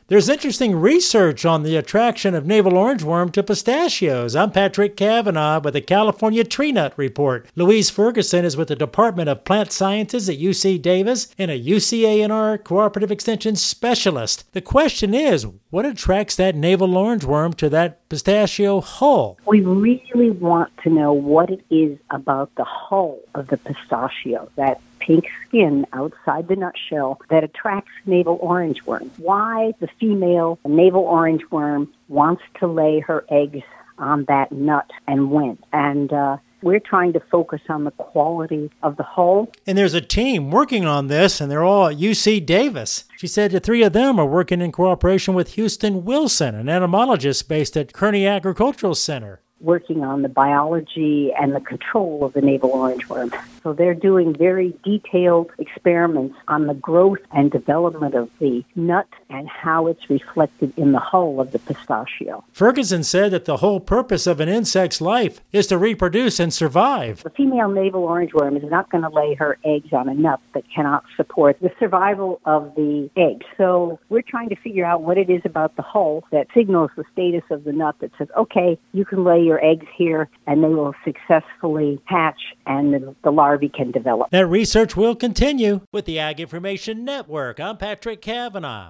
There's interesting research on the attraction of navel orangeworm to pistachios. I'm Patrick Cavanaugh with the California Tree Nut Report. Louise Ferguson is with the Department of Plant Sciences at UC Davis and a UCANR Cooperative Extension Specialist. The question is, what attracts that navel orangeworm to that pistachio hull? We really want to know what it is about the hull of the pistachio, that pink skin outside the nutshell, that attracts navel orangeworm. Why the female navel orangeworm wants to lay her eggs on that nut and when. And we're trying to focus on the quality of the hull. And there's a team working on this, and they're all at UC Davis. She said the three of them are working in cooperation with Houston Wilson, an entomologist based at Kearney Agricultural Center, working on the biology and the control of the navel orangeworm. So they're doing very detailed experiments on the growth and development of the nut and how it's reflected in the hull of the pistachio. Ferguson said that the whole purpose of an insect's life is to reproduce and survive. The female navel orangeworm is not going to lay her eggs on a nut that cannot support the survival of the eggs. So we're trying to figure out what it is about the hull that signals the status of the nut that says, okay, you can lay your eggs here and they will successfully hatch and the larvae can develop. That research will continue. With the Ag Information Network, I'm Patrick Cavanaugh.